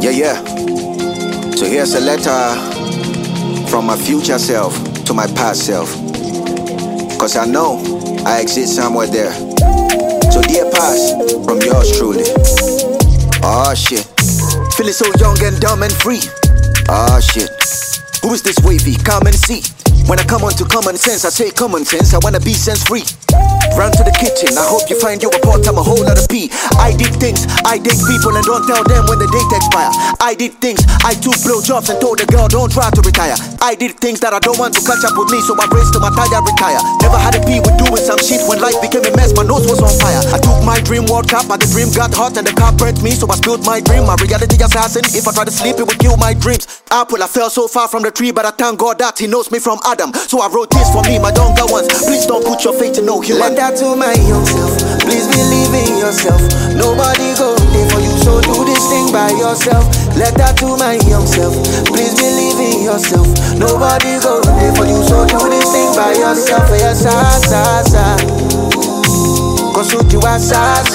Yeah. So here's a letter from my future self to my past self. Cause I know I exist somewhere there. So dear past, from yours truly. Oh shit. Feeling so young and dumb and free. Oh shit. Who is this wavy? Come and see. When I come on to common sense, I say common sense. I wanna be sense free. Run to the kitchen, I hope you find you a pot, I'm a whole lot of pee. I did things, I date people and don't tell them when the date expire. I did things, I took blowjobs and told the girl don't try to retire. I did things that I don't want to catch up with me, so I raced to my tire retire. Never had a pee with doing some shit when life became a mess, my nose was on fire. I took my dream World Cup, but the dream got hot and the car burnt me, so I spilled my dream. My reality assassin, if I try to sleep it would kill my dreams. Apple, I fell so far from the tree, but I thank God that he knows me from Adam. So I wrote this for me, my younger ones. Please don't put your faith in no human. Let that to my young self. Please believe in yourself. Nobody go there for you, so do this thing by yourself. Let that to my young self. Please believe in yourself. Nobody go there for you, so do this thing by yourself. Yes, sa. Cause you are sa.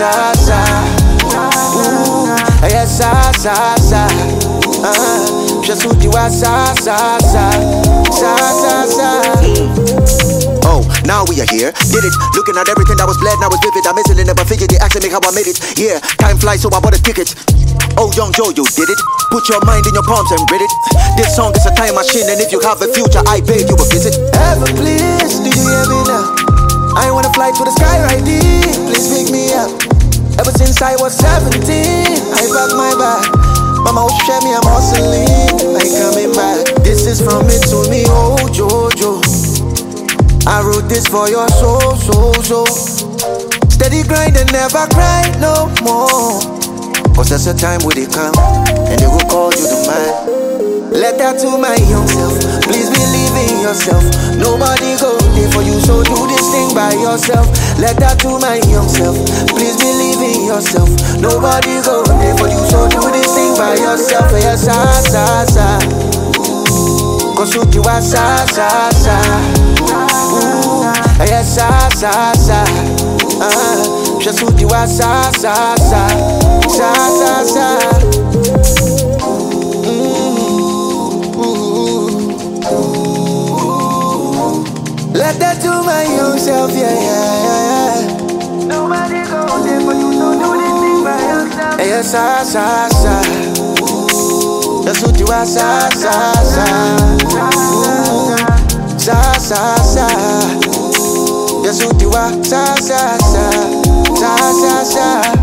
Yes, sa. Just who you are sa. Oh, now we are here, did it. Looking at everything that was bled, now it's vivid. I miss it and never figured they asking me how I made it. Yeah, time flies, so I bought a ticket. Oh, young Joe, you did it. Put your mind in your palms and read it. This song is a time machine, and if you have a future, I beg you a visit. Ever please, do you hear me now? I wanna fly to the sky right there. Please pick me up. Ever since I was 17, I packed my bag. Mama, won't you share me? I'm hustling, I ain't coming back. This is from me to me, oh Jojo. I wrote this for your soul. Steady grind and never cry no more. Cause there's a time when they come and they will call you the man. Let that to my young self. Please believe in yourself. Nobody go there for you, so do this thing by yourself. Let that to my young self. Please believe in yourself. Nobody go there for you, so do this thing by yourself. Yes, sa. Cause you are sa. Yes, sa. Just who you are sa. Let that to my young self, yeah. Nobody go there for you, so do this thing by yourself. Yes, sa. Just who you are sa. Just who you are sa.